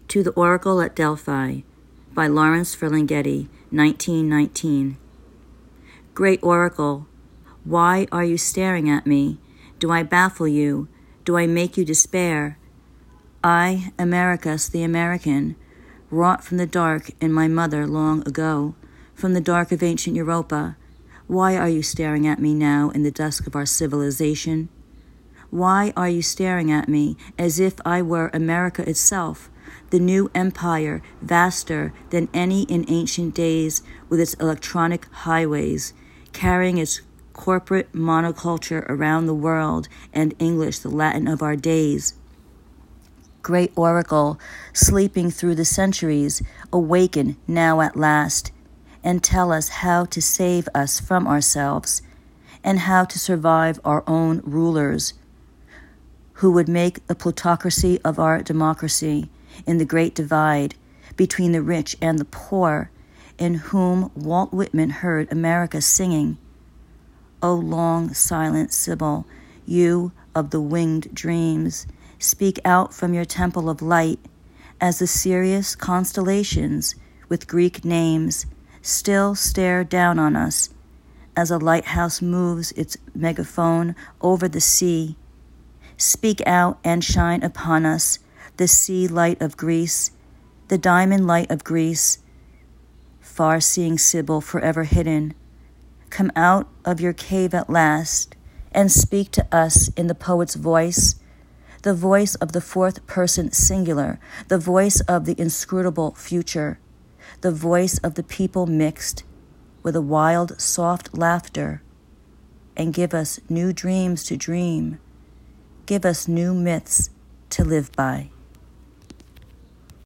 To the Oracle at Delphi by Lawrence Ferlinghetti, 1919. Great Oracle, why are you staring at me? Do I baffle you? Do I make you despair? I, Americus the American, wrought from the dark in my mother long ago, from the dark of ancient Europa. Why are you staring at me now in the dusk of our civilization? Why are you staring at me as if I were America itself, the new empire vaster than any in ancient days, with its electronic highways, carrying its corporate monoculture around the world, and English the Latin of our days? Great Oracle, sleeping through the centuries, awaken now at last, and tell us how to save us from ourselves, and how to survive our own rulers, who would make the plutocracy of our democracy in the great divide between the rich and the poor, in whom Walt Whitman heard America singing. O long silent Sibyl, you of the winged dreams, speak out from your temple of light, as the Sirius constellations with Greek names still stare down on us, as a lighthouse moves its megaphone over the sea. Speak out and shine upon us, the sea light of Greece, the diamond light of Greece, far-seeing Sibyl forever hidden. Come out of your cave at last and speak to us in the poet's voice, the voice of the fourth person singular, the voice of the inscrutable future, the voice of the people mixed with a wild, soft laughter, and give us new dreams to dream. Give us new myths to live by.